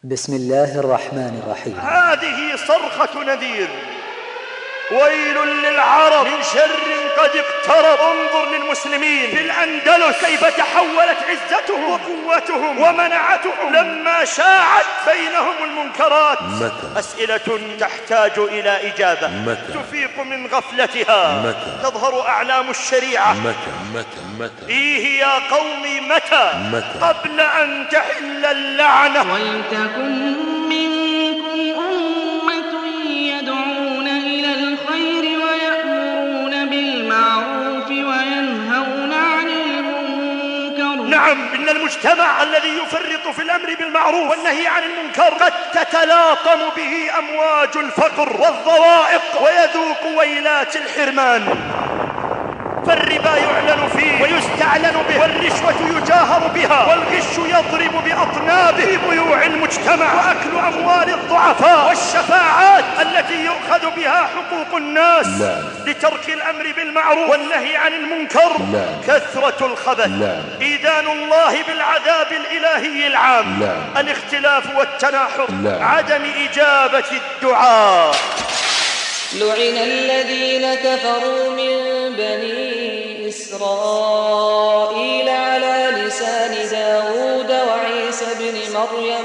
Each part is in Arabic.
بسم الله الرحمن الرحيم. هذه صرخة نذير، ويل للعرب من شر قد اقترب. انظر للمسلمين في الأندلس كيف تحولت عزتهم وقوتهم ومنعتهم لما شاعت بينهم المنكرات. أسئلة تحتاج إلى إجابة. تفيق من غفلتها. تظهر أعلام الشريعة. إيه يا قوم متى قبل أن تحل اللعنة. ولتكن منكم أمة يدعون إلى الخير ويأمرون بالمعروف وينهون عن المنكر. نعم، إن المجتمع الذي يفرط في الأمر بالمعروف والنهي عن المنكر قد تتلاطم به أمواج الفقر والضوائق ويذوق ويلات الحرمان. فالربا يعلن فيه ويستعلن به، والرشوة يجاهر بها، والغش يضرب بأطنابه في بيوع المجتمع، وأكل أموال الضعفاء، والشفاعات التي يؤخذ بها حقوق الناس لترك الأمر بالمعروف والنهي عن المنكر، كثرة الخبث، إيذان الله بالعذاب الإلهي العام، الاختلاف والتناحر، عدم إجابة الدعاء. لعن الذين كفروا من بني إسرائيل على لسان داود وعيسى بن مريم،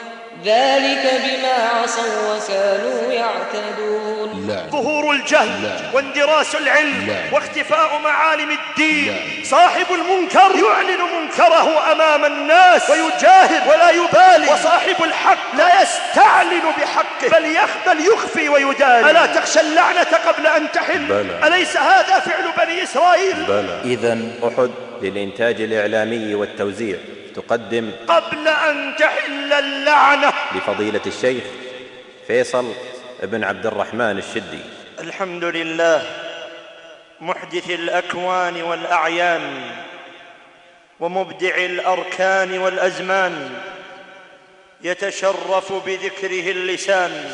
ذلك بما عصوا وكانوا يعتدون. ظهور الجهل واندراس العلم واختفاء معالم الدين. صاحب المنكر يعلن منكره أمام الناس ويجاهر ولا يبالي، وصاحب الحق لا يستعلن بحقه بل يخفي ويداري. ألا تخشى اللعنة قبل أن تحل؟ أليس هذا فعل بني إسرائيل؟ إذن أحد للإنتاج الإعلامي والتوزيع تقدم قبل أن تحل اللعنة لفضيلة الشيخ فيصل ابن عبد الرحمن الشدي. الحمد لله محدث الأكوان والأعيان ومبدع الأركان والأزمان، يتشرف بذكره اللسان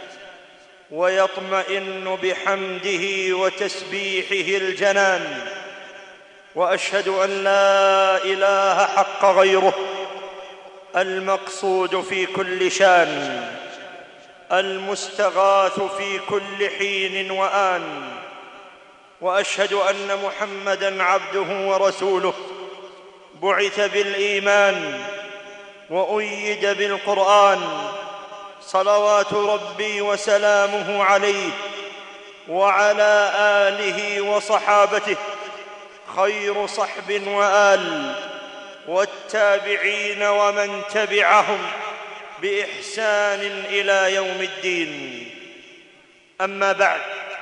ويطمئن بحمده وتسبيحه الجنان، وأشهد أن لا إله حق غيره المقصود في كل شان، المستغاث في كل حين وآن، وأشهد أن محمدًا عبده ورسوله بعث بالإيمان وأيد بالقرآن، صلوات ربي وسلامه عليه وعلى آله وصحابته خير صحب وآل، والتابعين ومن تبعهم بإحسان إلى يوم الدين. أما بعد،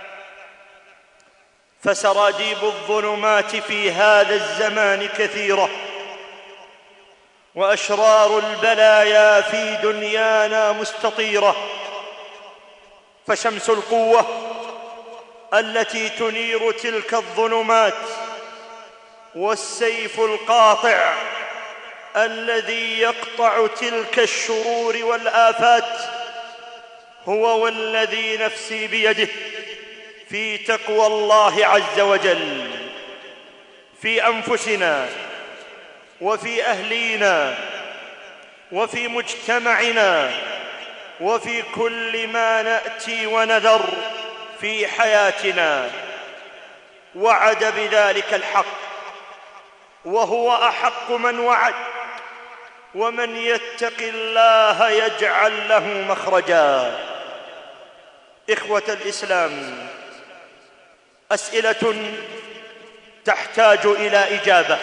فسراديب الظلمات في هذا الزمان كثيرة، وأشرار البلايا في دنيانا مستطيرة، فشمس القوة التي تنير تلك الظلمات والسيف القاطع الذي يقطع تلك الشرور والآفات هو والذي نفسي بيده في تقوى الله عز وجل، في أنفسنا وفي أهلينا وفي مجتمعنا وفي كل ما نأتي ونذر في حياتنا. وعد بذلك الحق، وهو أحق من وعد، ومن يتق الله يجعل له مخرجا. إخوة الإسلام، أسئلة تحتاج إلى إجابة،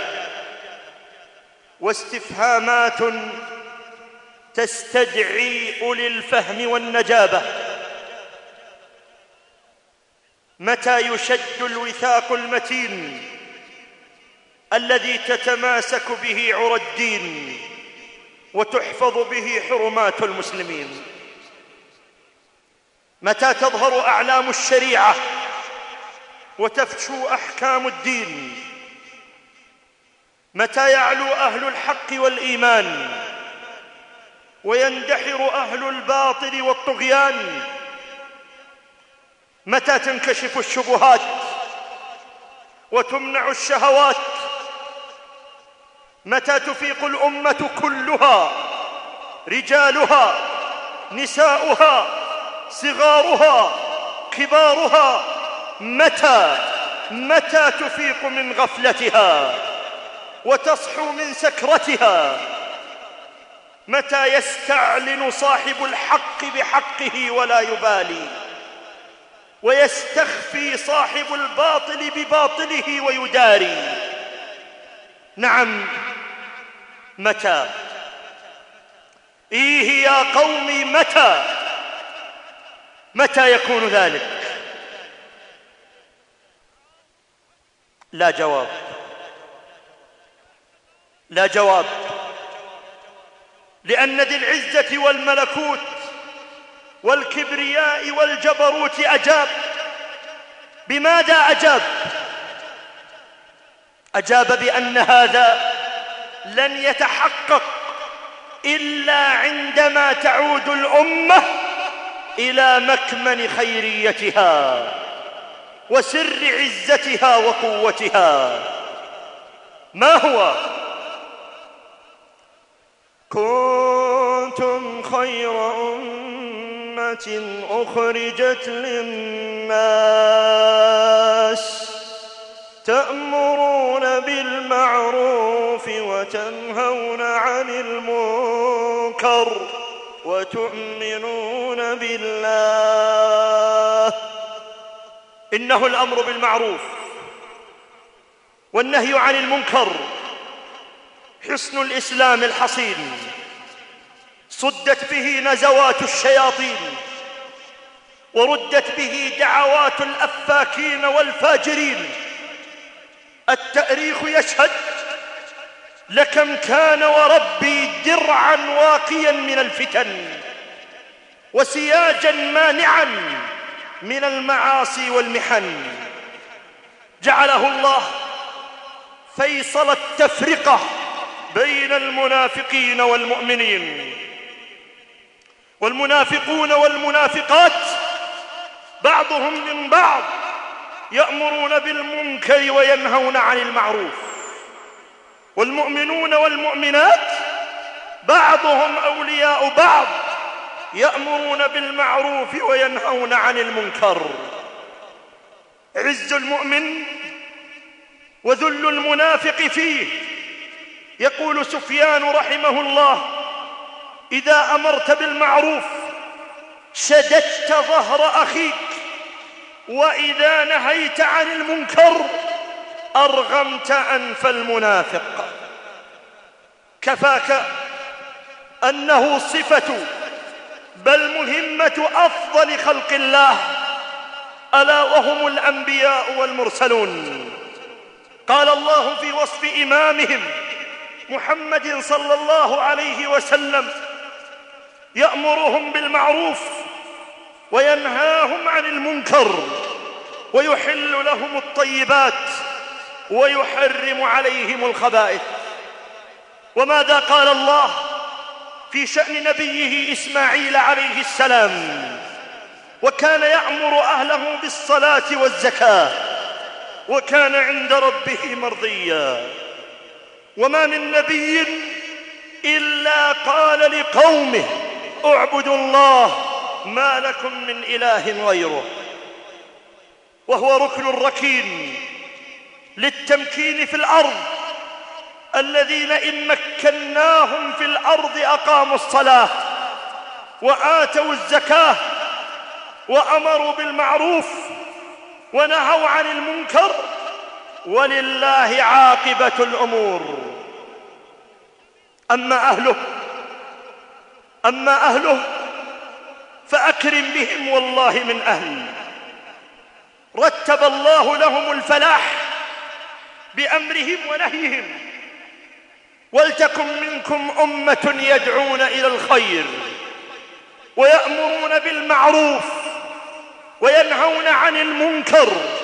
واستفهامات تستدعي أولي الفهم والنجابة. متى يشد الوثاق المتين الذي تتماسك به عرى الدين وتحفظ به حرمات المسلمين؟ متى تظهر أعلام الشريعة وتفشو أحكام الدين؟ متى يعلو أهل الحق والإيمان ويندحر أهل الباطل والطغيان؟ متى تنكشف الشبهات وتمنع الشهوات؟ متى تفيق الأمة كلها رجالها نساؤها صغارها كبارها، متى تفيق من غفلتها وتصحو من سكرتها؟ متى يستعلن صاحب الحق بحقه ولا يبالي، ويستخفي صاحب الباطل بباطله ويداري؟ نعم، متى؟ إيه يا قومي، متى يكون ذلك؟ لا جواب، لا جواب، لأن ذي العزة والملكوت والكبرياء والجبروت أجاب. بماذا أجاب؟ أجاب بأن هذا لن يتحقق إلا عندما تعود الأمة إلى مكمن خيريتها وسر عزتها وقوتها. ما هو؟ كنتم خير أمة أخرجت للناس تأمرون بالمعروف وتنهون عن المنكر وتؤمنون بالله. إنه الأمر بالمعروف والنهي عن المنكر حصن الإسلام الحصين، صدت به نزوات الشياطين وردت به دعوات الأفاكين والفاجرين. التاريخ يشهد لكم كان وربي درعا واقيا من الفتن وسياجا مانعا من المعاصي والمحن. جعله الله فيصل التفرقة بين المنافقين والمؤمنين. والمنافقون والمنافقات بعضهم من بعض يأمرون بالمنكر وينهون عن المعروف، والمؤمنون والمؤمنات بعضهم أولياء بعض يأمرون بالمعروف وينهون عن المنكر. عز المؤمن وذل المنافق فيه. يقول سفيان رحمه الله: إذا أمرت بالمعروف شددت ظهر أخيك، وإذا نهيت عن المنكر أرغمت أنف المنافق. كفاك أنه صفة بل مهمة أفضل خلق الله، ألا وهم الأنبياء والمرسلون. قال الله في وصف إمامهم محمد صلى الله عليه وسلم: يأمرهم بالمعروف وينهاهم عن المنكر ويحل لهم الطيبات ويحرم عليهم الخبائث. وماذا قال الله في شأن نبيه إسماعيل عليه السلام؟ وكان يأمر أهله بالصلاة والزكاة وكان عند ربه مرضيا. وما من نبي إلا قال لقومه: اعبدوا الله ما لكم من إله غيره. وهو ركن ركين للتمكين في الأرض، الذين إن مكناهم في الأرض أقاموا الصلاة وآتوا الزكاة وأمروا بالمعروف ونهوا عن المنكر، ولله عاقبة الأمور. أما أهله فأكرم بهم والله من أهل. رتب الله لهم الفلاح بأمرهم ونهيهم: ولتكن منكم أمة يدعون إلى الخير ويأمرون بالمعروف وينهون عن المنكر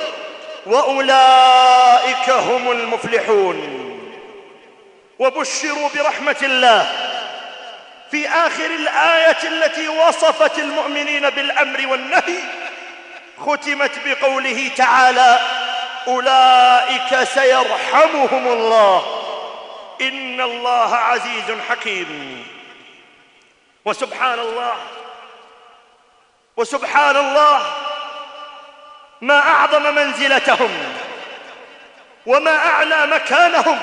وأولئك هم المفلحون. وبشروا برحمة الله في آخر الآية التي وصفت المؤمنين بالأمر والنهي، ختمت بقوله تعالى: أولئك سيرحمهم الله إن الله عزيز حكيم. وسبحان الله ما أعظم منزلتهم وما أعلى مكانهم.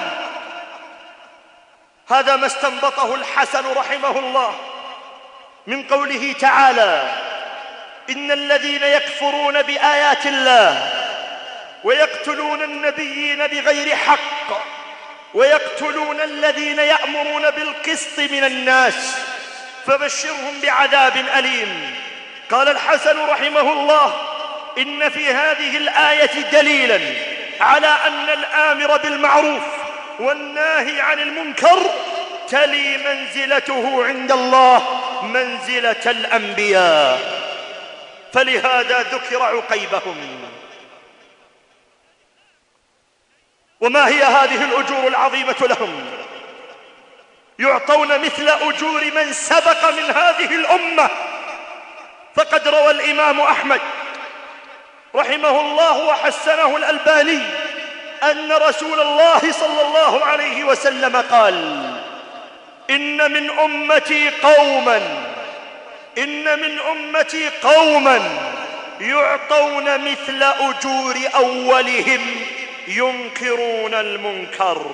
هذا ما استنبطه الحسن رحمه الله من قوله تعالى: إن الذين يكفرون بآيات الله ويقتلون النبيين بغير حق ويقتلون الذين يأمرون بالقسط من الناس فبشرهم بعذاب أليم. قال الحسن رحمه الله: إن في هذه الآية دليلا على أن الآمر بالمعروف والناهي عن المنكر تلي منزلته عند الله منزلة الأنبياء، فلهذا ذكر عقيبهم. وما هي هذه الأجور العظيمة لهم؟ يعطون مثل أجور من سبق من هذه الأمة. فقد روى الإمام أحمد رحمه الله وحسنه الألباني أن رسول الله صلى الله عليه وسلم قال: إن من أمتي قوما يعطون مثل أجور أولهم ينكرون المنكر.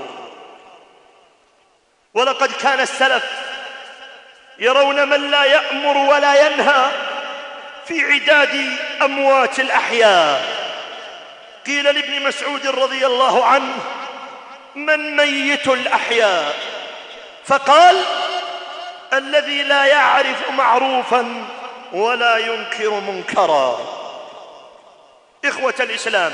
ولقد كان السلف يرون من لا يأمر ولا ينهى في عداد أموات الأحياء. قيل لابن مسعود رضي الله عنه: من ميت الأحياء؟ فقال: الذي لا يعرف معروفا ولا ينكر منكرا. إخوة الإسلام،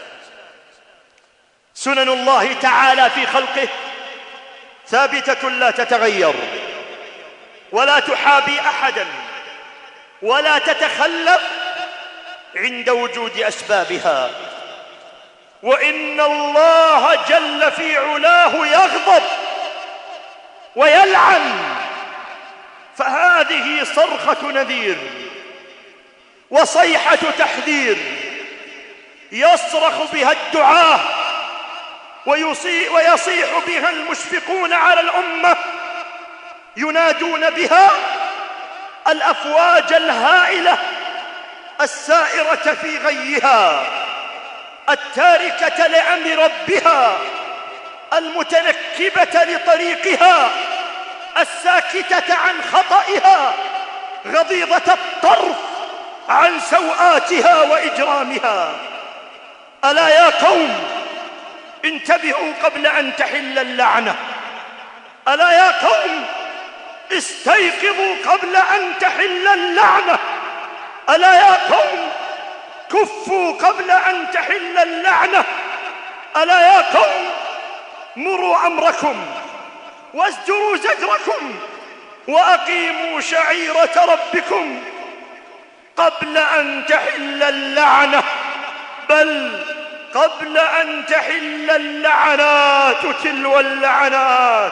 سنن الله تعالى في خلقه ثابتة لا تتغير ولا تحابي أحدا ولا تتخلف عند وجود أسبابها. وإن الله جل في علاه يغضب ويلعن، فهذه صرخة نذير وصيحة تحذير يصرخ بها الدعاة ويصيح بها المشفقون على الأمة، ينادون بها الأفواج الهائلة السائرة في غيها، التاركة لأمر ربها، المتنكبة لطريقها، الساكتة عن خطئها، غضيضة الطرف عن سوآتها وإجرامها. ألا يا قوم انتبهوا قبل أن تحل اللعنة. ألا يا قوم استيقظوا قبل أن تحل اللعنة. ألا يا قوم كفوا قبل أن تحل اللعنة. ألا يا قوم مروا أمركم وازدروا زجركم وأقيموا شعيرة ربكم قبل أن تحل اللعنة، بل قبل أن تحل اللعنات تلو اللعنات.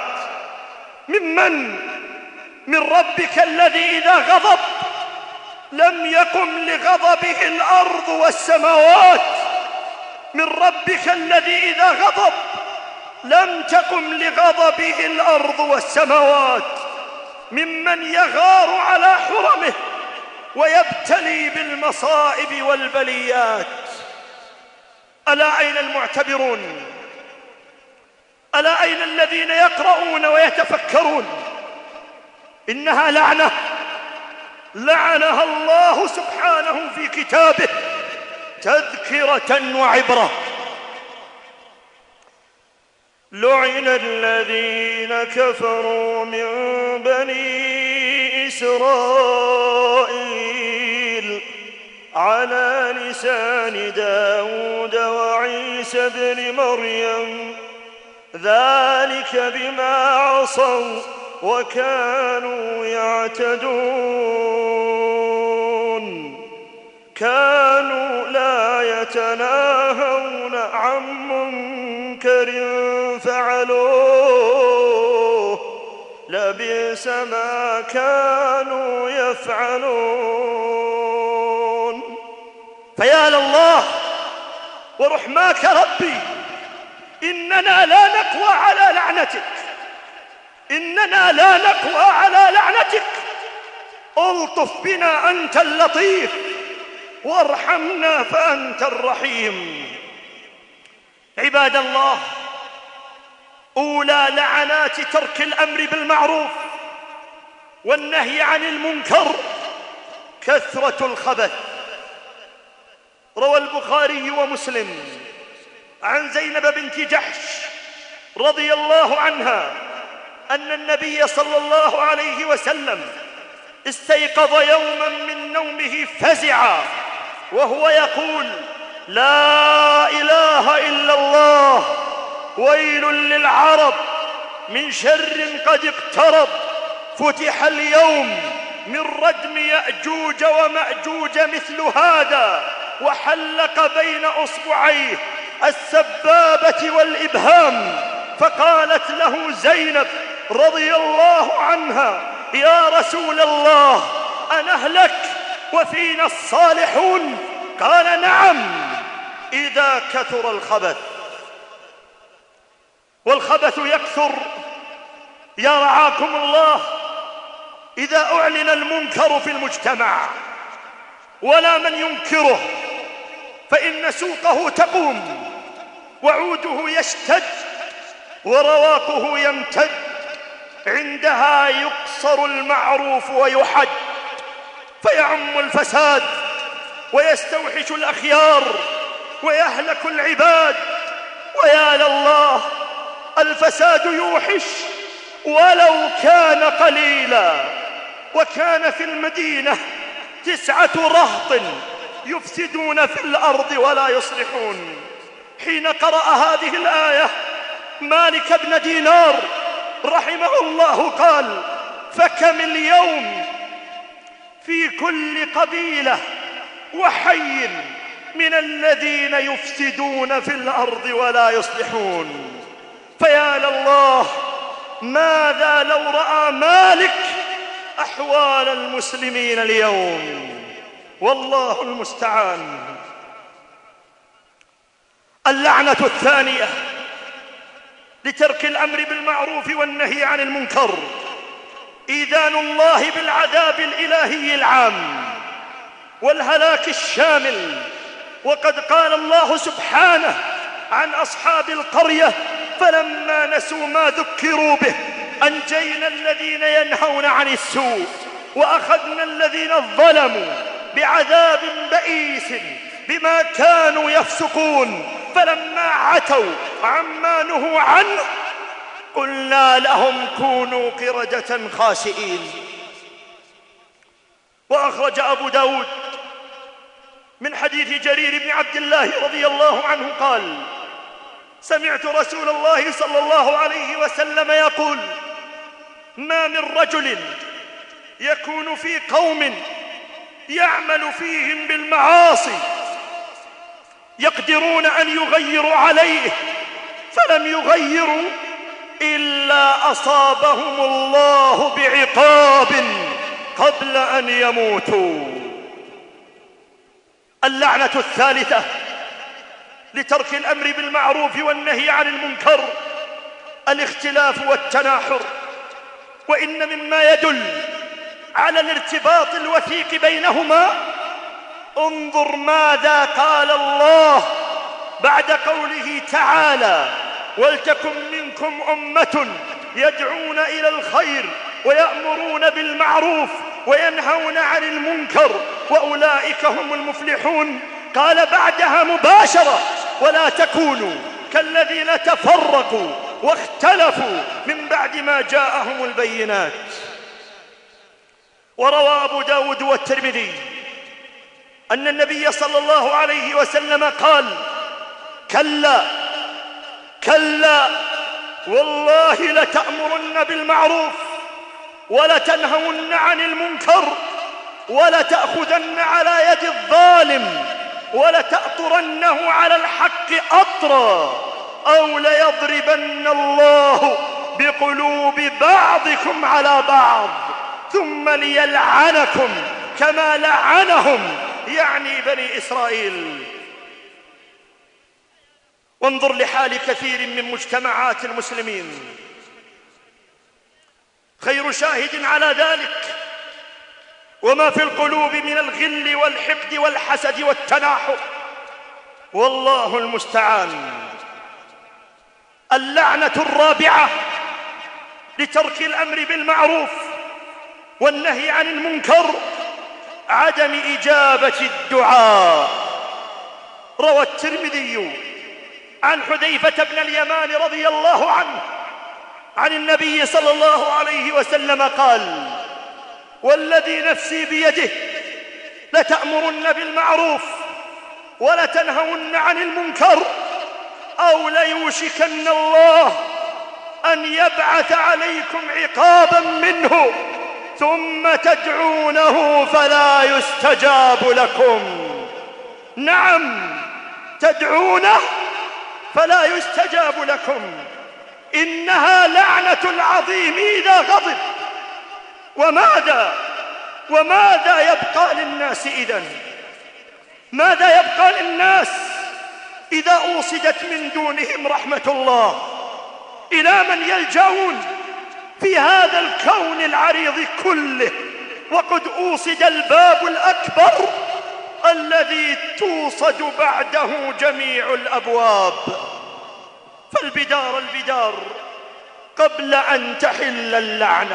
من ربك الذي إذا غضب لم يقم لغضبه الأرض والسماوات. من ربك الذي إذا غضب لم تقم لغضبه الأرض والسماوات. ممن يغار على حرمه ويبتلي بالمصائب والبليات. ألا أين المعتبرون؟ ألا أين الذين يقرؤون ويتفكرون؟ إنها لعنة لعنها الله سبحانه في كتابه تذكرة وعبرة. لعن الذين كفروا من بني إسرائيل على لسان داود وعيسى بن مريم ذلك بما عصوا وكانوا يعتدون. كانوا لا يتناهون عن منكر فعلوه لبئس ما كانوا يفعلون. فيا لله ورحماك ربي، إننا لا نقوى على لعنتك، إننا لا نقوى على لعنتك ألطف بنا أنت اللطيف، وارحمنا فأنت الرحيم. عباد الله، أولى لعنات ترك الأمر بالمعروف والنهي عن المنكر كثرة الخبث. روى البخاري ومسلم عن زينب بنت جحش رضي الله عنها أن النبي صلى الله عليه وسلم استيقظ يوما من نومه فزعا وهو يقول: لا إله إلا الله، ويل للعرب من شر قد اقترب، فتح اليوم من ردم يأجوج ومأجوج مثل هذا، وحلق بين أصبعيه السبابة والإبهام. فقالت له زينب رضي الله عنها: يا رسول الله، أنهلك وفينا الصالحون؟ قال: نعم، إذا كثر الخبث. والخبث يكثر يا رعاكم الله إذا أعلن المنكر في المجتمع ولا من ينكره، فإن سوقه تقوم وعوده يشتد ورواقه يمتد. عندها يقصر المعروف ويحد، فيعم الفساد ويستوحش الأخيار ويهلك العباد. ويا لله، الفساد يوحش ولو كان قليلا. وكان في المدينة 9 رهط يفسدون في الأرض ولا يصلحون. حين قرأ هذه الآية مالك بن دينار رحمه الله قال: فكم اليوم في كل قبيلة وحي من الذين يفسدون في الأرض ولا يصلحون. فيا لله، ماذا لو رأى مالك أحوال المسلمين اليوم؟ والله المستعان. اللعنة الثانية لترك الأمر بالمعروف والنهي عن المنكر إيذان الله بالعذاب الإلهي العام والهلاك الشامل. وقد قال الله سبحانه عن أصحاب القرية: فلما نسوا ما ذكروا به أنجينا الذين ينهون عن السوء وأخذنا الذين ظلموا بعذاب بئيس بما كانوا يفسقون. فلما عتوا عما نهوا عنه قلنا لهم كونوا قردة خاسئين. وأخرج أبو داود من حديث جرير بن عبد الله رضي الله عنه قال: سمعت رسول الله صلى الله عليه وسلم يقول: ما من رجل يكون في قوم يعمل فيهم بالمعاصي يقدرون أن يغيروا عليه فلم يغيروا إلا أصابهم الله بعقاب قبل أن يموتوا. اللعنة الثالثة لترك الأمر بالمعروف والنهي عن المنكر الاختلاف والتناحر. وإن مما يدل على الارتباط الوثيق بينهما انظر ماذا قال الله بعد قوله تعالى: ولتكن منكم أمة يدعون إلى الخير ويأمرون بالمعروف وينهون عن المنكر وأولئك هم المفلحون. قال بعدها مباشرة: ولا تكونوا كالذين تفرقوا واختلفوا من بعد ما جاءهم البينات. وروى أبو داود والترمذي أن النبي صلى الله عليه وسلم قال: كلا كلا والله لتأمرن بالمعروف ولتنهون عن المنكر ولتأخذن على يد الظالم ولتأطرنه على الحق أطرا أو ليضربن الله بقلوب بعضكم على بعض ثم ليلعنكم كما لعنهم، يعني بني إسرائيل. وانظر لحال كثير من مجتمعات المسلمين. خير شاهد على ذلك وما في القلوب من الغل والحقد والحسد والتناحر، والله المستعان. اللعنة الرابعة لترك الأمر بالمعروف والنهي عن المنكر عدم إجابة الدعاء. روى الترمذي عن حذيفة بن اليمان رضي الله عنه عن النبي صلى الله عليه وسلم قال: والذي نفسي بيده لتأمرن بالمعروف ولتنهون عن المنكر أو ليوشكن الله أن يبعث عليكم عقابا منه ثم تدعونه فلا يستجاب لكم. نعم، تدعونه فلا يستجاب لكم. إنها لعنة العظيم إذا غضب. وماذا يبقى للناس إذن؟ ماذا يبقى للناس إذا أوصدت من دونهم رحمة الله؟ إلى من يلجأون في هذا الكون العريض كله وقد أوصد الباب الأكبر الذي توصد بعده جميع الأبواب؟ فالبدار قبل أن تحل اللعنة.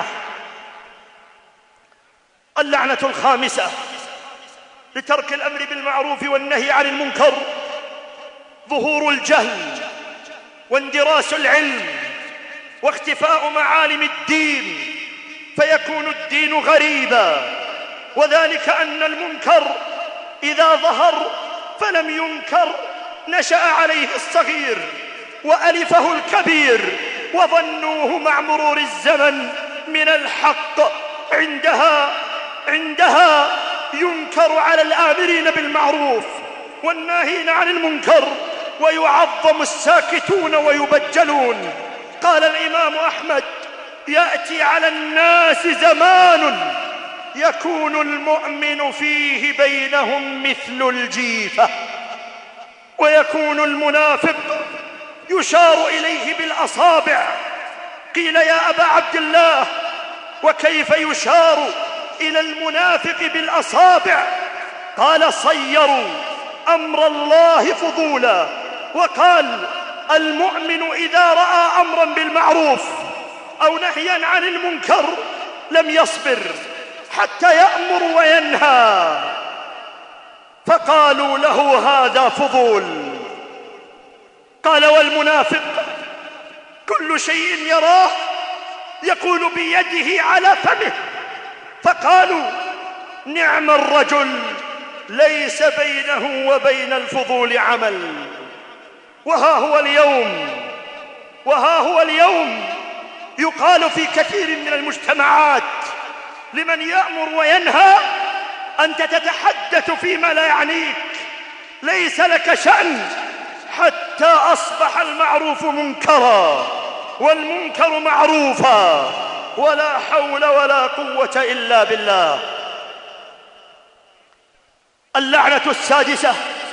اللعنة الخامسة لترك الأمر بالمعروف والنهي عن المنكر ظهور الجهل واندراس العلم واختفاء معالم الدين، فيكون الدين غريبا. وذلك أن المنكر إذا ظهر فلم ينكر نشأ عليه الصغير وألفه الكبير وظنوه مع مرور الزمن من الحق. عندها ينكر على الآمرين بالمعروف والناهين عن المنكر ويعظم الساكتون ويبجلون. قال الإمام أحمد: يأتي على الناس زمان يكون المؤمن فيه بينهم مثل الجيفة، ويكون المنافق يشار إليه بالأصابع. قيل: يا أبا عبد الله، وكيف يشار إلى المنافق بالأصابع؟ قال: صيروا أمر الله فضولا. وقال: المؤمن إذا رأى أمرا بالمعروف أو نهيا عن المنكر لم يصبر حتى يأمر وينهى، فقالوا له: هذا فضول. قال: والمنافق كل شيء يراه يقول بيده على فمه، فقالوا: نعم الرجل ليس بينه وبين الفضول عمل. وها هو اليوم يقال في كثير من المجتمعات لمن يأمر وينهى: أنت تتحدث فيما لا يعنيك، ليس لك شأن، حتى أصبح المعروف منكرا والمنكر معروفا، ولا حول ولا قوة إلا بالله. اللعنة السادسة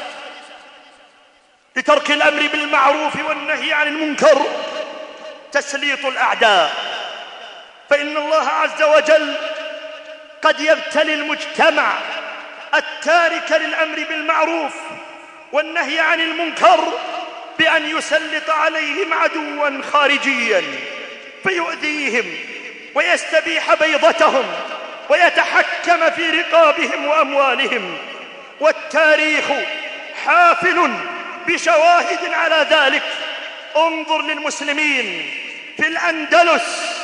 لترك الأمر بالمعروف والنهي عن المنكر تسليط الأعداء. فإن الله عز وجل قد يبتلي المجتمع التارك للأمر بالمعروف والنهي عن المنكر بأن يسلط عليهم عدوا خارجيا فيؤذيهم ويستبيح بيضتهم ويتحكم في رقابهم وأموالهم. والتاريخ حافل بشواهد على ذلك. انظر للمسلمين في الأندلس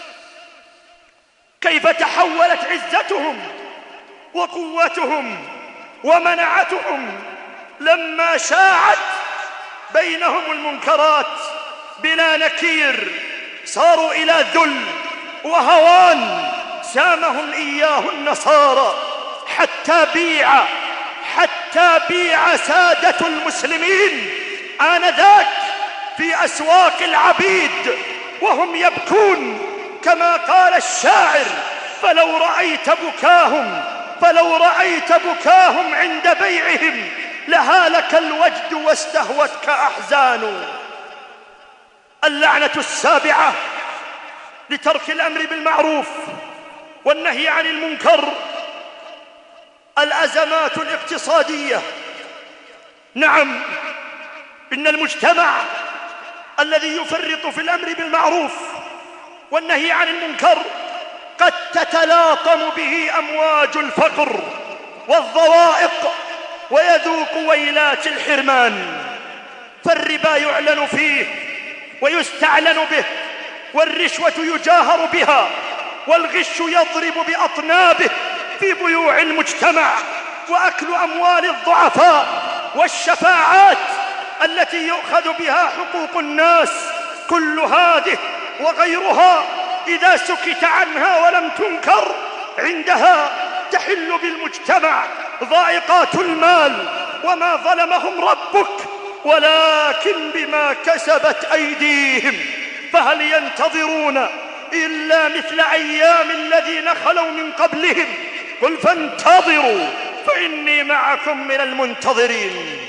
كيف تحولت عزتهم وقوتهم ومنعتهم لما شاعت بينهم المنكرات بلا نكير، صاروا إلى ذل وهوان سامهم إياه النصارى، حتى بيع سادة المسلمين آنذاك في أسواق العبيد وهم يبكون، كما قال الشاعر: فلو رأيت بكاهم عند بيعهم لهالك الوجد واستهوتك أحزان. اللعنة السابعة لترك الأمر بالمعروف والنهي عن المنكر الأزمات الاقتصادية. نعم، إن المجتمع الذي يفرط في الأمر بالمعروف والنهي عن المنكر قد تتلاطم به أمواج الفقر والضوائق ويذوق ويلات الحرمان، فالربا يعلن فيه ويستعلن به، والرشوة يجاهر بها، والغش يضرب بأطنابه في بيوع المجتمع، وأكل أموال الضعفاء، والشفاعات التي يؤخذ بها حقوق الناس. كل هذه وغيرها إذا سكت عنها ولم تنكر عندها تحل بالمجتمع ضائقات المال. وما ظلمهم ربك ولكن بما كسبت أيديهم، فهل ينتظرون إلا مثل أيام الذين خلوا من قبلهم؟ قل فانتظروا فإني معكم من المنتظرين.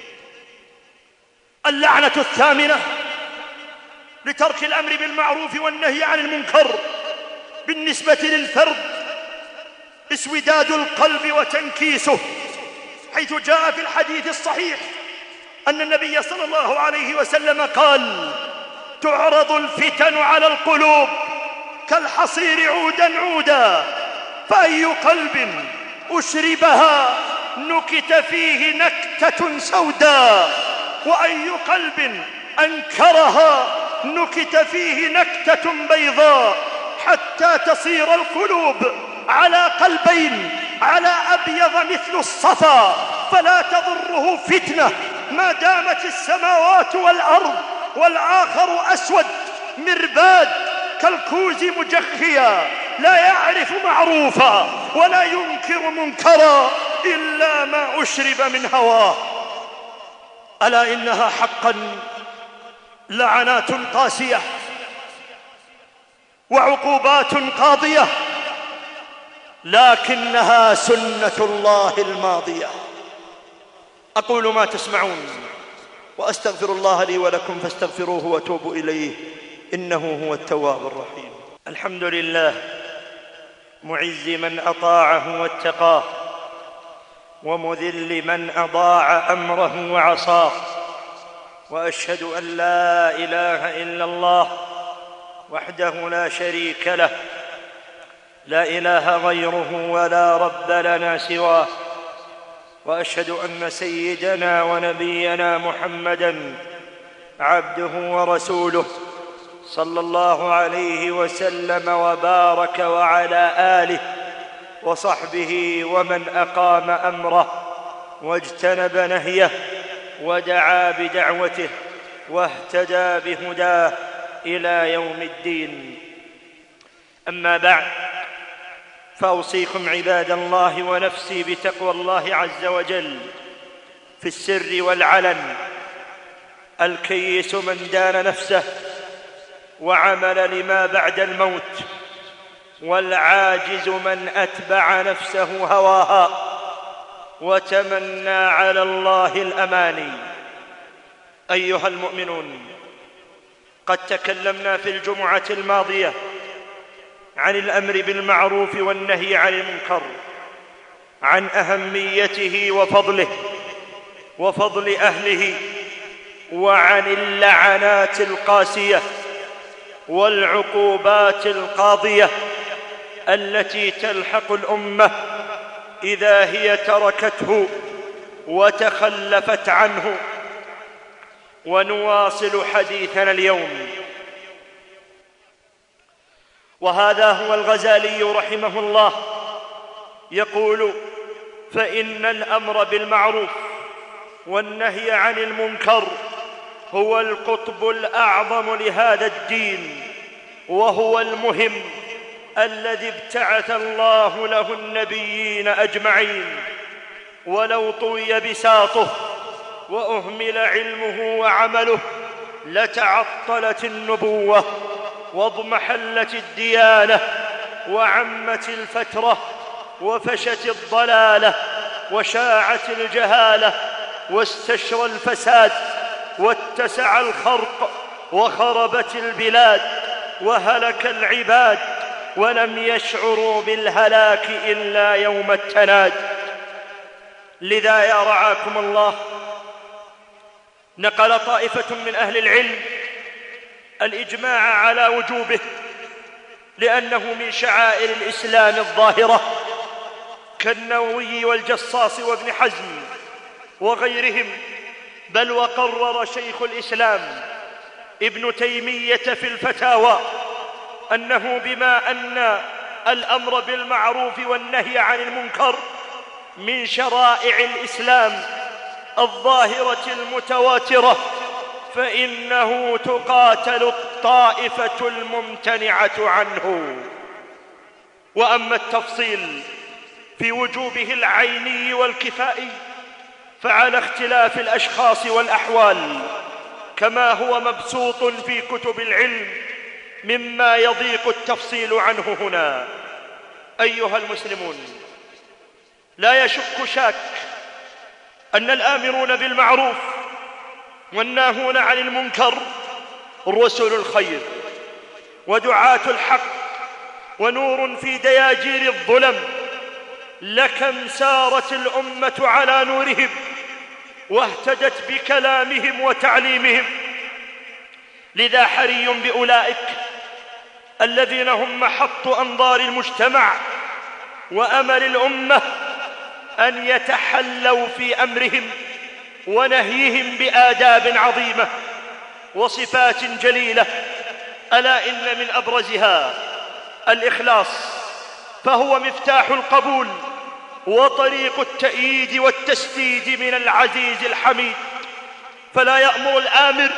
اللعنة الثامنة لترك الأمر بالمعروف والنهي عن المنكر بالنسبة للفرد اسوداد القلب وتنكيسه، حيث جاء في الحديث الصحيح أن النبي صلى الله عليه وسلم قال: تعرض الفتن على القلوب كالحصير عودا عودا، فأي قلب أشربها نكت فيه نكتة سوداء، وأي قلب أنكرها نكت فيه نكتة بيضاء، حتى تصير القلوب على قلبين، على أبيض مثل الصفا، فلا تضره فتنة ما دامت السماوات والأرض، والآخر أسود مرباد كالكوز مجخيا، لا يعرف معروفا ولا ينكر منكرا إلا ما أشرب من هواه. ألا إنها حقا لعنات قاسية وعقوبات قاضية، لكنها سنة الله الماضية. أقول ما تسمعون وأستغفر الله لي ولكم فاستغفروه وتوبوا إليه إنه هو التواب الرحيم. الحمد لله معز من أطاعه واتقاه، ومذل من أضاع أمره وعصاه، وأشهد أن لا إله إلا الله وحده لا شريك له، لا إله غيره ولا رب لنا سواه، وأشهد أن سيدنا ونبينا محمدًا عبده ورسوله صلى الله عليه وسلم وبارك وعلى آله وصحبه ومن أقام أمره واجتنب نهيه ودعا بدعوته واهتدى بهداه إلى يوم الدين. أما بعد، فأوصيكم عباد الله ونفسي بتقوى الله عز وجل في السر والعلن. الكيس من دان نفسه وعمل لما بعد الموت، والعاجز من أتبع نفسه هواها وتمنى على الله الأماني. أيها المؤمنون، قد تكلمنا في الجمعة الماضية عن الأمر بالمعروف والنهي عن المنكر، عن أهميته وفضل أهله، وعن اللعنات القاسية والعقوبات القاضية التي تلحق الأمة إذا هي تركته وتخلفت عنه. ونواصل حديثنا اليوم، وهذا هو الغزالي رحمه الله يقول: فإن الأمر بالمعروف والنهي عن المنكر هو القطب الأعظم لهذا الدين، وهو المهم الذي ابتعث الله له النبيين أجمعين. ولو طوي بساطه وأهمل علمه وعمله لتعطلت النبوة واضمحلت الديانة وعمت الفترة وفشت الضلالة وشاعت الجهالة واستشرى الفساد واتسع الخرق وخربت البلاد وهلك العباد، ولم يشعروا بالهلاك إلا يوم التناد. لذا يا رعاكم الله نقل طائفة من أهل العلم الإجماع على وجوبه، لأنه من شعائر الإسلام الظاهرة، كالنووي والجصاص وابن حزم وغيرهم. بل وقرر شيخ الإسلام ابن تيمية في الفتاوى أنه بما أن الأمر بالمعروف والنهي عن المنكر من شرائع الإسلام الظاهرة المتواترة، فإنه تقاتل الطائفة الممتنعة عنه. وأما التفصيل في وجوبه العيني والكفائي فعلى اختلاف الأشخاص والأحوال، كما هو مبسوط في كتب العلم مما يضيق التفصيل عنه هنا. أيها المسلمون، لا يشك شاك أن الآمرون بالمعروف والناهون عن المنكر رسل الخير ودعاة الحق ونور في دياجير الظلم، لكم سارت الأمة على نورهم واهتدت بكلامهم وتعليمهم. لذا حري بأولئك الذين هم محط أنظار المجتمع وأمل الأمة أن يتحلوا في أمرهم ونهيهم بآداب عظيمة وصفات جليلة، ألا إن من أبرزها الإخلاص، فهو مفتاح القبول وطريق التأييد والتسديد من العزيز الحميد. فلا يأمر الآمر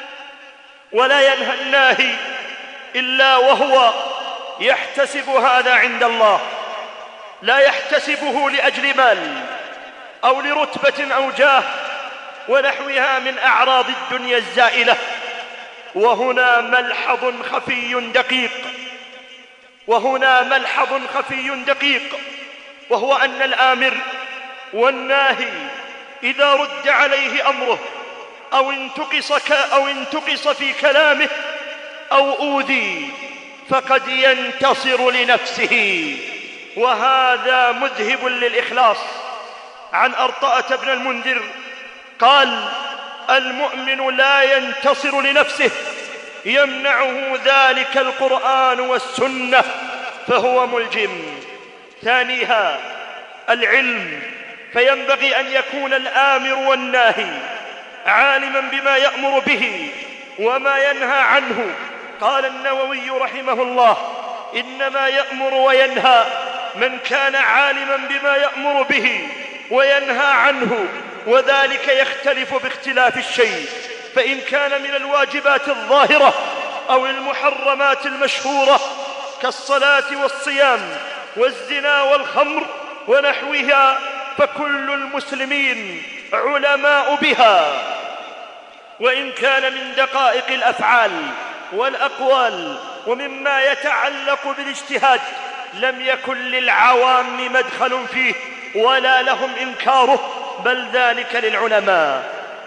ولا ينهى الناهي إلا وهو يحتسب هذا عند الله، لا يحتسبه لأجل مال أو لرتبة أو جاه ونحوها من أعراض الدنيا الزائلة. وهنا ملحظ خفي دقيق، وهو أن الآمر والناهي إذا رد عليه أمره أو انتقص في كلامه أو أوذي فقد ينتصر لنفسه، وهذا مذهب للإخلاص. عن أرطأة بن المنذر قال: المؤمن لا ينتصر لنفسه، يمنعه ذلك القرآن والسنة فهو ملجم. ثانيها العلم، فينبغي أن يكون الآمر والناهي عالما بما يأمر به وما ينهى عنه. قال النووي رحمه الله: إنما يأمر وينهى من كان عالما بما يأمر به وينهى عنه، وذلك يختلف باختلاف الشيء، فإن كان من الواجبات الظاهرة أو المحرمات المشهورة كالصلاة والصيام والزنا والخمر ونحوها فكل المسلمين علماء بها. وإن كان من دقائق الأفعال والأقوال ومما يتعلق بالاجتهاد لم يكن للعوام مدخل فيه ولا لهم إنكاره، بل ذلك للعلماء.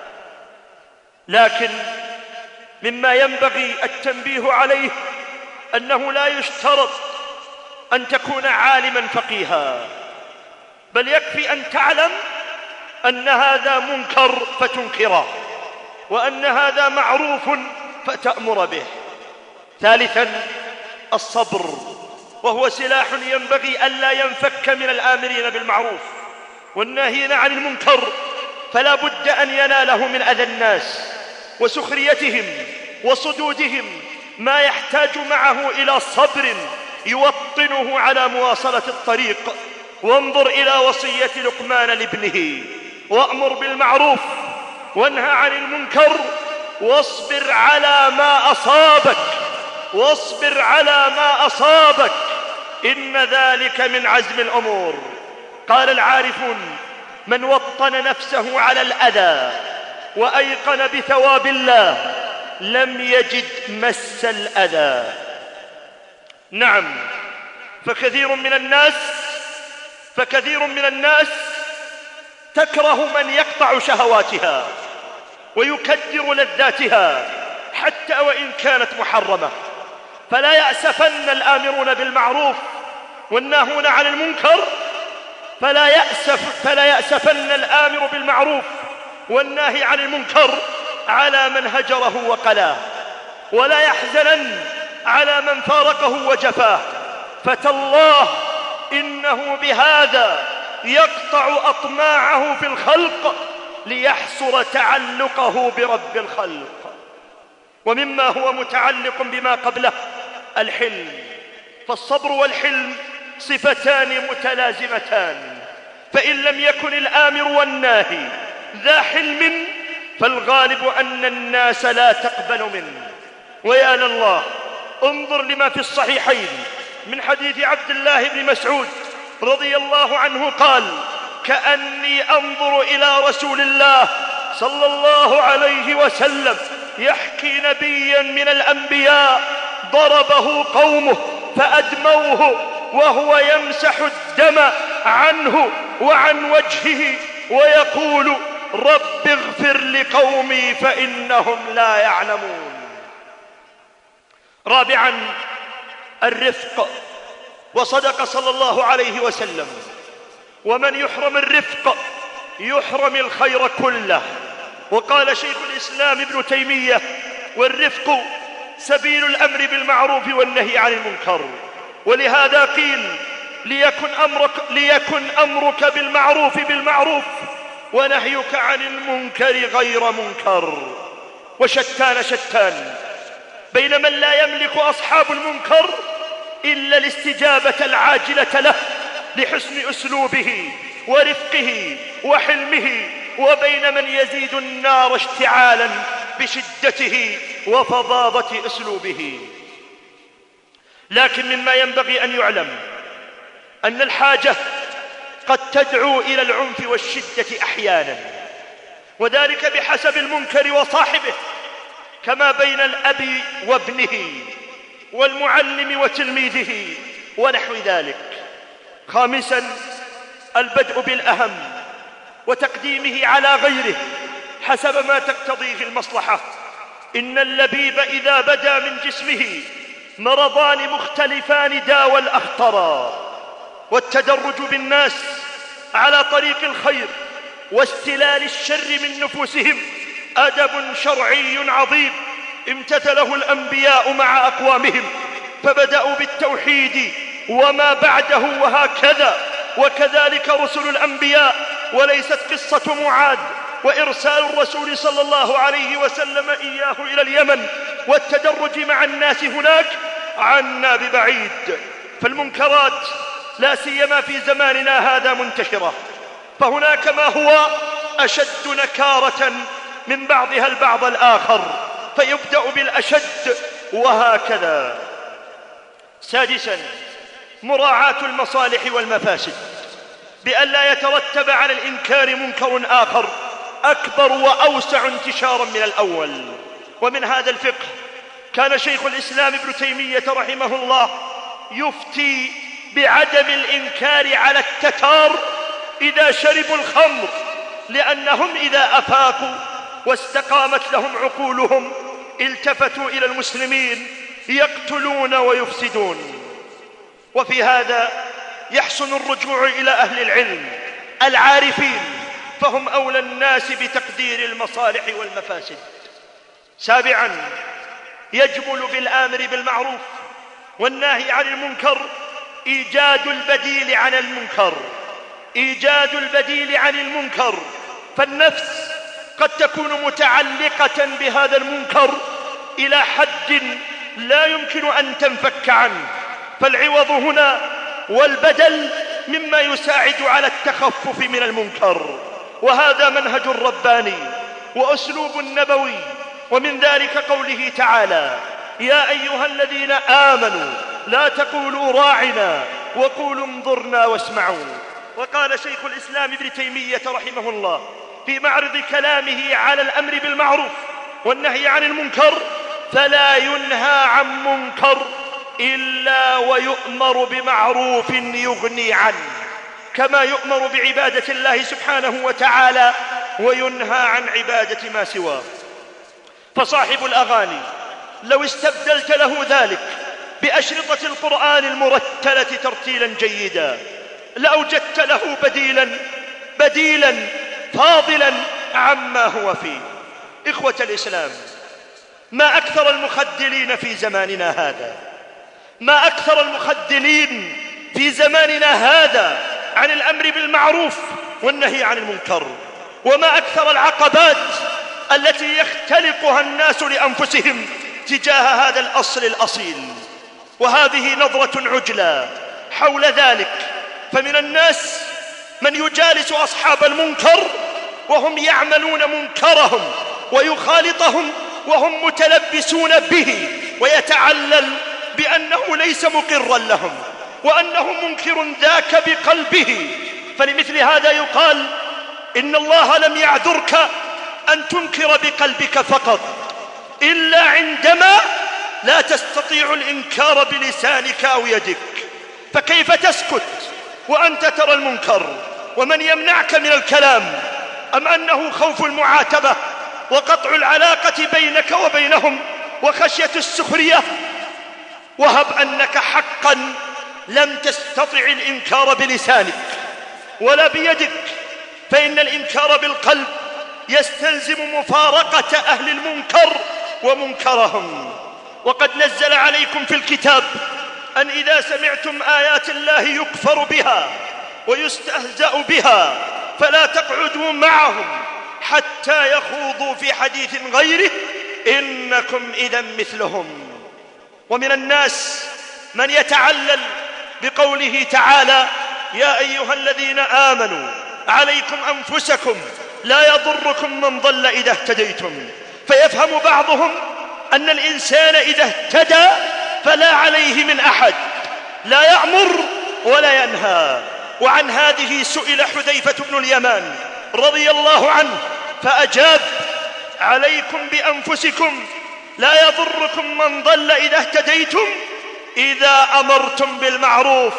لكن مما ينبغي التنبيه عليه أنه لا يشترط أن تكون عالما فقيها، بل يكفي أن تعلم أن هذا منكر فتنكره، وأن هذا معروف فتأمر به. ثالثا الصبر، وهو سلاح ينبغي ألا ينفك من الآمرين بالمعروف والناهين عن المنكر، فلا بد أن يناله من أذى الناس وسخريتهم وصدودهم ما يحتاج معه إلى صبر يوطنه على مواصلة الطريق. وانظر إلى وصية لقمان لابنه: وأمر بالمعروف وانهى عن المنكر واصبر على ما أصابك إن ذلك من عزم الأمور. قال العارفون: من وطن نفسه على الأذى وأيقن بثواب الله لم يجد مس الأذى. نعم، فكثير من الناس تكره من يقطع شهواتها ويكدر لذاتها حتى وإن كانت محرمة. فلا يأسفن الآمرون بالمعروف والناهون عن المنكر فلا يأسفن الآمر بالمعروف والناهي عن المنكر على من هجره وقلاه، ولا يحزنن على من فارقه وجفاه، فتالله إنه بهذا يقطع أطماعه في الخلق ليحصر تعلقه برب الخلق. ومما هو متعلق بما قبله الحلم، فالصبر والحلم صفتان متلازمتان، فإن لم يكن الآمر والناهي ذا حلم فالغالب أن الناس لا تقبل منه. ويا لله، انظر لما في الصحيحين من حديث عبد الله بن مسعود رضي الله عنه قال: كأني أنظر إلى رسول الله صلى الله عليه وسلم يحكي نبيا من الأنبياء ضربه قومه فأدموه وهو يمسح الدم عنه وعن وجهه ويقول: رب اغفر لقومي فإنهم لا يعلمون. رابعا، الرفق. وصدق صلى الله عليه وسلم: ومن يحرم الرفق يحرم الخير كله. وقال شيخ الإسلام ابن تيمية: والرفق سبيل الأمر بالمعروف والنهي عن المنكر. ولهذا قيل: ليكن أمرك بالمعروف بالمعروف ونهيك عن المنكر غير منكر. وشتان بين من لا يملك أصحاب المنكر إلا الاستجابة العاجلة له لحسن أسلوبه ورفقه وحلمه، وبين من يزيد النار اشتعالا بشدته وفظاظة أسلوبه. لكن مما ينبغي أن يعلم أن الحاجة قد تدعو إلى العنف والشدة أحيانا، وذلك بحسب المنكر وصاحبه، كما بين الأب وابنه والمعلم وتلميذه ونحو ذلك. خامسا، البدء بالأهم وتقديمه على غيره حسب ما تقتضيه المصلحة. إن اللبيب إذا بدا من جسمه مرضان مختلفان داوى الأخطرا. والتدرج بالناس على طريق الخير واستلال الشر من نفوسهم أدب شرعي عظيم امتثله الأنبياء مع أقوامهم، فبدأوا بالتوحيد وما بعده وهكذا، وكذلك رسل الأنبياء. وليست قصة معاذ وإرسال الرسول صلى الله عليه وسلم إياه إلى اليمن والتدرج مع الناس هناك عنا ببعيد، فالمنكرات لا سيما في زماننا هذا منتشرة، فهناك ما هو أشد نكارة من بعضها البعض الآخر، فيبدأ بالأشد وهكذا. سادسا، مراعاة المصالح والمفاسد بأن لا يترتب على الإنكار منكر آخر أكبر وأوسع انتشارا من الأول. ومن هذا الفقه كان شيخ الإسلام ابن تيمية رحمه الله يفتي بعدم الإنكار على التتار إذا شربوا الخمر، لأنهم إذا أفاقوا واستقامت لهم عقولهم التفتوا إلى المسلمين يقتلون ويفسدون. وفي هذا يحسن الرجوع إلى أهل العلم العارفين، فهم أولى الناس بتقدير المصالح والمفاسد. سابعا، يجمل بالآمر بالمعروف والناهي عن المنكر إيجاد البديل عن المنكر، فالنفس قد تكون متعلقة بهذا المنكر إلى حد لا يمكن أن تنفك عنه، فالعوض هنا والبدل مما يساعد على التخفف من المنكر، وهذا منهج رباني وأسلوب نبوي. ومن ذلك قوله تعالى: يا أيها الذين آمنوا لا تقولوا راعنا وقولوا انظرنا واسمعوا. وقال شيخ الإسلام ابن تيمية رحمه الله في معرض كلامه على الأمر بالمعروف والنهي عن المنكر: فلا ينهى عن منكر إلا ويؤمر بمعروف يغني عنه، كما يؤمر بعبادة الله سبحانه وتعالى وينهى عن عبادة ما سواه. فصاحب الأغاني لو استبدلت له ذلك بأشرطة القرآن المرتلة ترتيلا جيدا لأوجدت له بديلا فاضلا عما هو فيه. إخوة الإسلام، ما أكثر المخدلين في زماننا هذا، ما أكثر المخدلين في زماننا هذا عن الأمر بالمعروف والنهي عن المنكر، وما أكثر العقبات التي يختلقها الناس لأنفسهم تجاه هذا الأصل الأصيل. وهذه نظرة عجلة حول ذلك، فمن الناس من يجالس أصحاب المنكر وهم يعملون منكرهم ويخالطهم وهم متلبسون به، ويتعلل بأنه ليس مقرا لهم وأنه منكر ذاك بقلبه. فلمثل هذا يقال إن الله لم يعذرك أن تنكر بقلبك فقط، إلا عندما لا تستطيع الإنكار بلسانك أو يدك. فكيف تسكت وأنت ترى المنكر؟ ومن يمنعك من الكلام؟ أم أنه خوف المعاتبة وقطع العلاقة بينك وبينهم وخشية السخرية؟ وهب أنك حقا لم تستطع الإنكار بلسانك ولا بيدك، فإن الإنكار بالقلب يستلزم مفارقة أهل المنكر ومنكرهم. وقد نزل عليكم في الكتاب أن إذا سمعتم آيات الله يكفر بها ويستهزأ بها فلا تقعدوا معهم حتى يخوضوا في حديث غيره إنكم إذا مثلهم. ومن الناس من يتعلل بقوله تعالى: يا أيها الذين آمنوا عليكم أنفسكم لا يضركم من ضل إذا اهتديتم. فيفهم بعضهم أن الإنسان إذا اهتدى فلا عليه من أحد، لا يأمر ولا ينهى. وعن هذه سئل حذيفة بن اليمان رضي الله عنه فأجاب: عليكم بأنفسكم لا يضركم من ضل إذا اهتديتم إذا أمرتم بالمعروف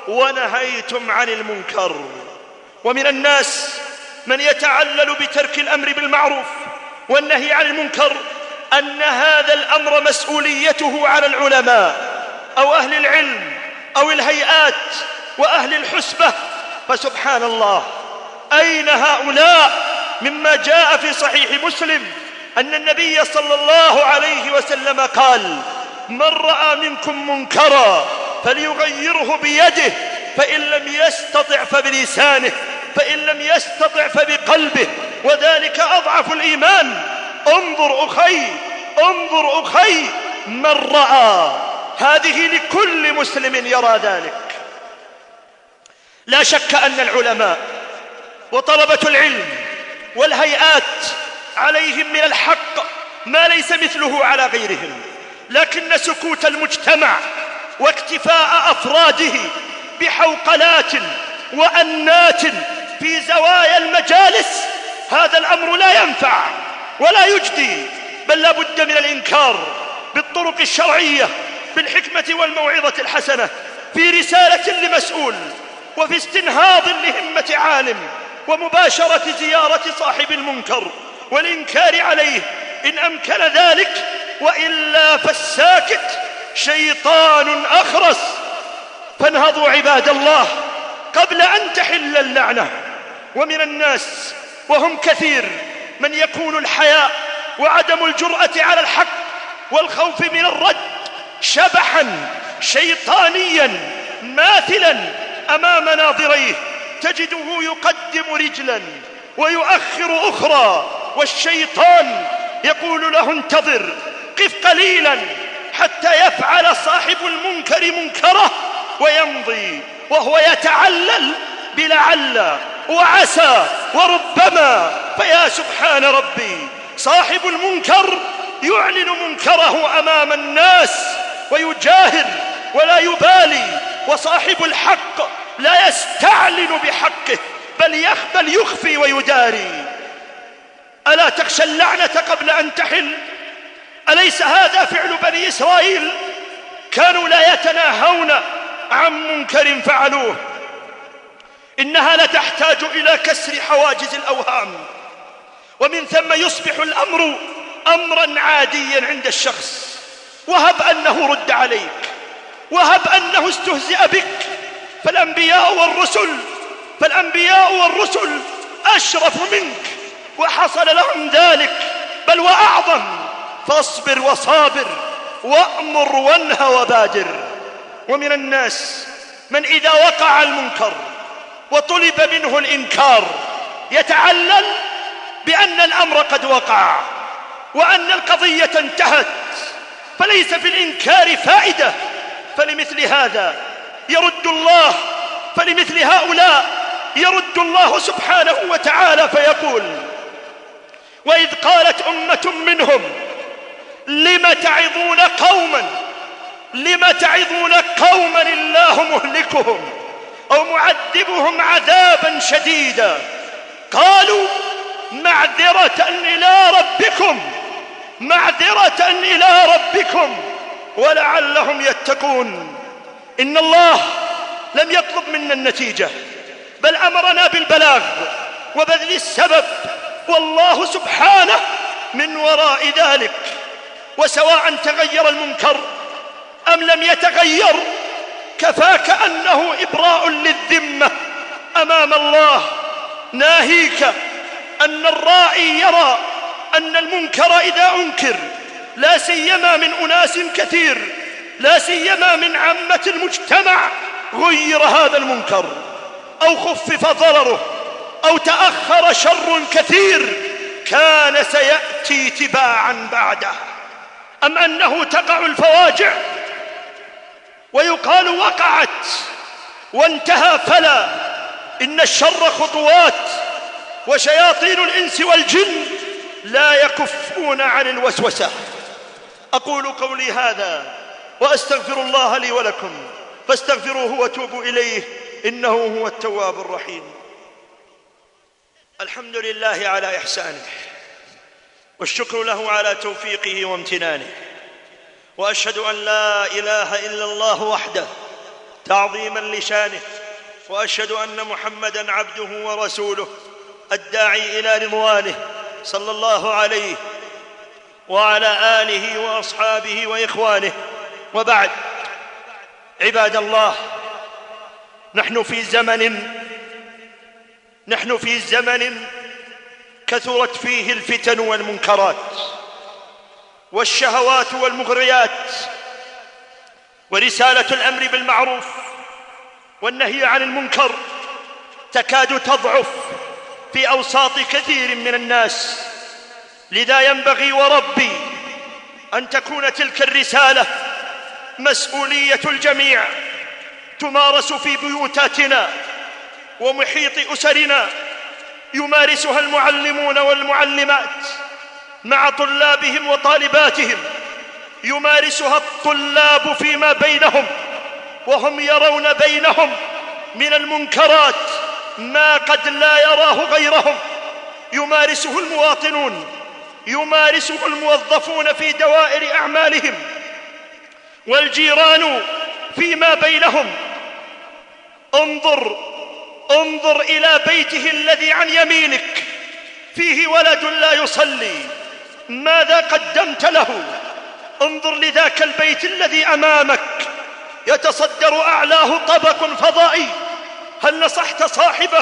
ونهيتم عن المنكر. ومن الناس من يتعلل بترك الأمر بالمعروف والنهي عن المنكر أن هذا الأمر مسؤوليته على العلماء أو أهل العلم أو الهيئات وأهل الحسبة. فسبحان الله، أين هؤلاء؟ مما جاء في صحيح مسلم أن النبي صلى الله عليه وسلم قال: من رأى منكم منكرا فليغيره بيده، فإن لم يستطع فبلسانه، فإن لم يستطع فبقلبه، وذلك أضعف الإيمان. انظر أخي من رأى. هذه لكل مسلم يرى ذلك. لا شك أن العلماء وطلبة العلم والهيئات عليهم من الحق ما ليس مثله على غيرهم، لكن سكوت المجتمع واكتفاء أفراده بحوقلات وأنات في زوايا المجالس هذا الأمر لا ينفع ولا يجدي، بل لا بد من الإنكار بالطرق الشرعية بالحكمة والموعظة الحسنة، في رسالة لمسؤول، وفي استنهاض لهمة عالم، ومباشرة زيارة صاحب المنكر والإنكار عليه إن أمكن ذلك، وإلا فالساكت شيطان أخرس. فانهضوا عباد الله قبل أن تحل اللعنة. ومن الناس وهم كثير من يكون الحياء وعدم الجرأة على الحق والخوف من الرد شبحا شيطانيا ماثلا أمام ناظريه، تجده يقدم رجلا ويؤخر أخرى، والشيطان يقول له: انتظر، قف قليلا حتى يفعل صاحب المنكر منكره ويمضي، وهو يتعلل بلعل وعسى وربما. فيا سبحان ربي، صاحب المنكر يعلن منكره أمام الناس ويجاهر ولا يبالي، وصاحب الحق لا يستعلن بحقه بل يخفي ويداري. ألا تخشى اللعنة قبل أن تحل؟ أليس هذا فعل بني إسرائيل؟ كانوا لا يتناهون عن منكر فعلوه. إنها لتحتاج إلى كسر حواجز الأوهام، ومن ثم يصبح الأمر أمرا عاديا عند الشخص. وهب أنه رد عليك، وهب أنه استهزئ بك، فالأنبياء والرسل أشرف منك وحصل لهم ذلك، بل وأعظم. فاصبر وصابر وأمر وانهى وبادر. ومن الناس من إذا وقع المنكر وطلب منه الإنكار يتعلل بأن الأمر قد وقع وأن القضية انتهت، فليس في الإنكار فائدة. فلمثل هؤلاء يرد الله سبحانه وتعالى فيقول: وإذ قالت أمة منهم لم تعظون قوما الله مهلكهم أو معذبهم عذابا شديدا قالوا معذرة إلى ربكم ولعلهم يتقون. إن الله لم يطلب منا النتيجة، بل أمرنا بالبلاغ وبذل السبب، والله سبحانه من وراء ذلك. وسواء تغير المنكر أم لم يتغير، كفاك أنه إبراء للذمة أمام الله، ناهيك أن الراعي يرى أن المنكر إذا أنكر، لا سيما من أناس كثير، لا سيما من عامة المجتمع، غير هذا المنكر أو خفف ضرره أو تأخر شر كثير، كان سيأتي تباعا بعده. أم أنه تقع الفواجع ويقال وقعت وانتهى؟ فلا، إن الشر خطوات، وشياطين الإنس والجن لا يكفون عن الوسوسة. أقول قولي هذا وأستغفر الله لي ولكم، فاستغفروه وتوبوا إليه إنه هو التواب الرحيم. الحمد لله على إحسانه، والشكر له على توفيقه وامتنانه، وأشهد أن لا إله إلا الله وحده تعظيما لشانه، وأشهد أن محمدًا عبده ورسوله الداعي إلى رضوانه، صلى الله عليه وعلى آله وأصحابه وإخوانه، وبعد. عباد الله، نحن في زمن كثرت فيه الفتن والمنكرات والشهوات والمغريات، ورسالة الأمر بالمعروف والنهي عن المنكر تكاد تضعف في أوساط كثير من الناس. لذا ينبغي وربي أن تكون تلك الرسالة مسؤولية الجميع، تمارس في بيوتاتنا ومحيط أسرنا، يمارسها المعلمون والمعلمات مع طلابهم وطالباتهم، يمارسها الطلاب فيما بينهم وهم يرون بينهم من المنكرات ما قد لا يراه غيرهم، يمارسه المواطنون، يمارسه الموظفون في دوائر أعمالهم، والجيران فيما بينهم. انظر إلى بيته الذي عن يمينك فيه ولد لا يصلي، ماذا قدمت له؟ انظر لذاك البيت الذي أمامك يتصدر أعلاه طبق فضائي، هل نصحت صاحبه؟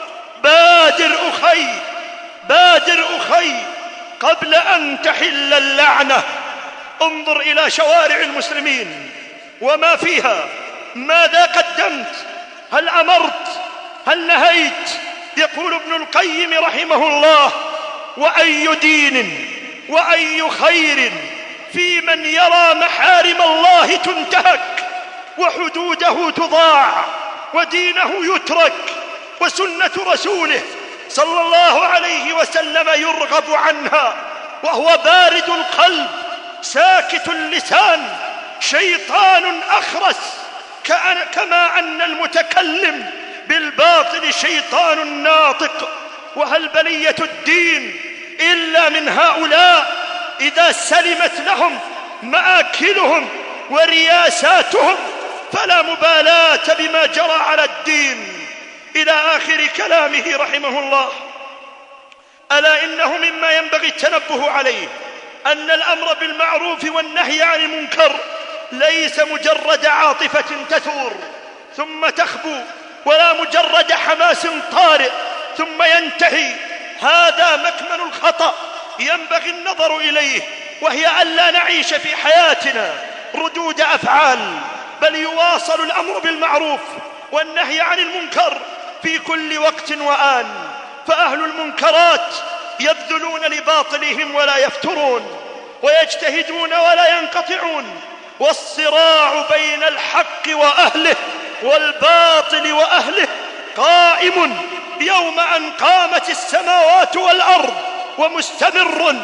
بادر أخي قبل أن تحل اللعنة. انظر إلى شوارع المسلمين وما فيها، ماذا قدمت؟ هل أمرت؟ هل نهيت؟ يقول ابن القيم رحمه الله: وأي دين وأي خير في من يرى محارم الله تنتهك وحدوده تضاع ودينه يترك وسنة رسوله صلى الله عليه وسلم يرغب عنها، وهو بارد القلب ساكت اللسان، شيطان أخرس، كما أن المتكلم بالباطل شيطان ناطق. وهل بلية الدين إلا من هؤلاء إذا سلمت لهم مآكلهم ورياساتهم فلا مبالاة بما جرى على الدين؟ إلى آخر كلامه رحمه الله. ألا إنه مما ينبغي التنبه عليه أن الأمر بالمعروف والنهي عن المنكر ليس مجرد عاطفة تثور، ثم تخبو، ولا مجرد حماس طارئ ثم ينتهي. هذا مكمن الخطأ ينبغي النظر إليه، وهي ألا نعيش في حياتنا ردود أفعال، بل يواصل الأمر بالمعروف والنهي عن المنكر في كل وقت وآن. فأهل المنكرات يبذلون لباطلهم ولا يفترون، ويجتهدون ولا ينقطعون، والصراع بين الحق وأهله والباطل وأهله قائم يوم أن قامت السماوات والأرض، ومستمر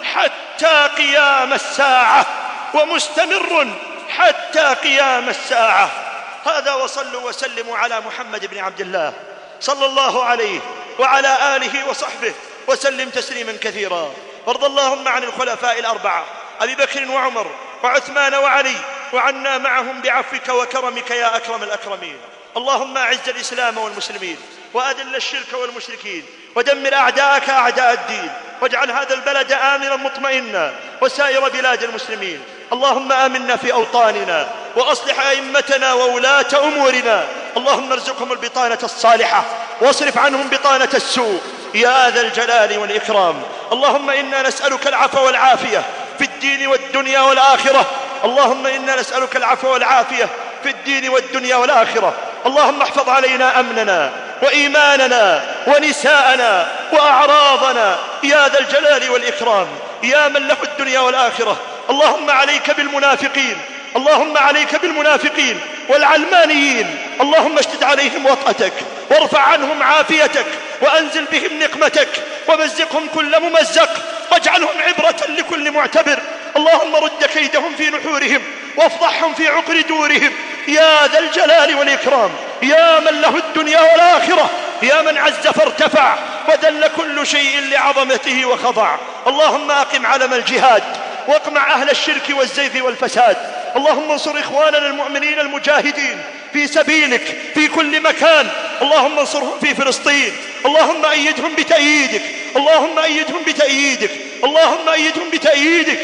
حتى قيام الساعة، ومستمر حتى قيام الساعة. هذا، وصلوا وسلموا على محمد بن عبد الله صلى الله عليه وعلى آله وصحبه وسلم تسليما كثيرا. وارض اللهم عن الخلفاء الأربعة أبي بكر وعمر وعثمان وعلي، وعنا معهم بعفوك وكرمك يا أكرم الأكرمين. اللهم أعز الإسلام والمسلمين، وأذل الشرك والمشركين، ودمر أعداءك أعداء الدين، واجعل هذا البلد آمنا مطمئنا وسائر بلاد المسلمين. اللهم آمنا في أوطاننا، وأصلح أئمتنا وولاة أمورنا. اللهم ارزقهم البطانة الصالحة، واصرف عنهم بطانة السوء يا ذا الجلال والإكرام. اللهم إنا نسألك العفو والعافية في الدين والدنيا والآخرة. اللهم إنا نسألك العفو والعافية في الدين والدنيا والآخرة. اللهم احفظ علينا أمننا وإيماننا ونساءنا وأعراضنا يا ذا الجلال والإكرام، يا من له الدنيا والآخرة. اللهم عليك بالمنافقين، اللهم عليك بالمنافقين والعلمانيين. اللهم اشتد عليهم وطأتك، وارفع عنهم عافيتك، وأنزل بهم نقمتك، ومزقهم كل ممزق، واجعلهم عبرة لكل معتبر. اللهم رد كيدهم في نحورهم، وافضحهم في عقر دورهم يا ذا الجلال والإكرام، يا من له الدنيا والآخرة، يا من عز فارتفع وذل كل شيء لعظمته وخضع. اللهم أقم علم الجهاد، واقمع أهل الشرك والزيغ والفساد. اللهم انصر إخواننا المؤمنين المجاهدين في سبيلك في كل مكان. اللهم انصرهم في فلسطين، اللهم أيدهم بتأييدك، اللهم أيدهم بتأييدك، اللهم أيدهم بتأييدك.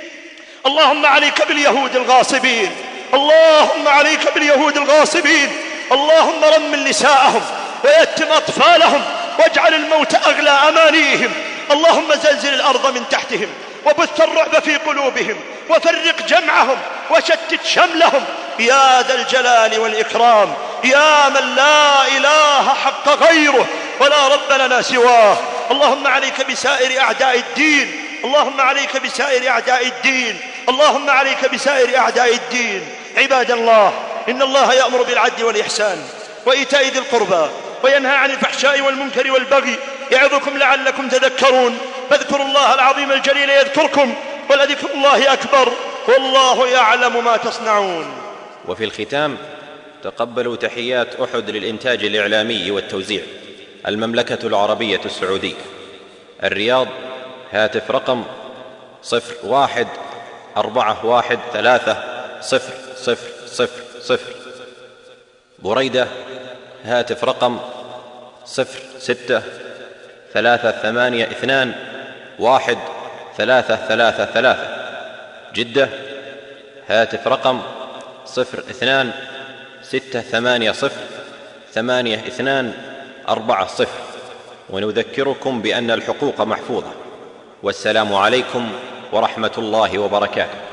اللهم عليك باليهود الغاصبين، اللهم عليك باليهود الغاصبين. اللهم رمل نساءهم ويتم أطفالهم، واجعل الموت أغلى أمانيهم. اللهم زلزل الأرض من تحتهم، وبث الرعب في قلوبهم، وفرق جمعهم، وشتت شملهم يا ذا الجلال والإكرام، يا من لا إله حق غيره ولا رب لنا سواه. اللهم عليك بسائر أعداء الدين، اللهم عليك بسائر أعداء الدين، اللهم عليك بسائر أعداء الدين. عباد الله، إن الله يأمر بالعدل والإحسان وإيتاء ذي القربى، وينهى عن الفحشاء والمنكر والبغي، يعظكم لعلكم تذكرون. فاذكروا الله العظيم الجليل يذكركم، ولذكر الله أكبر، والله يعلم ما تصنعون. وفي الختام، تقبلوا تحيات أحد للإنتاج الإعلامي والتوزيع، المملكة العربية السعودية، الرياض، هاتف رقم 0141300000. بريدة، هاتف رقم 0638211333. جدة، هاتف رقم 0268082240. ونذكركم بأن الحقوق محفوظة. والسلام عليكم ورحمة الله وبركاته.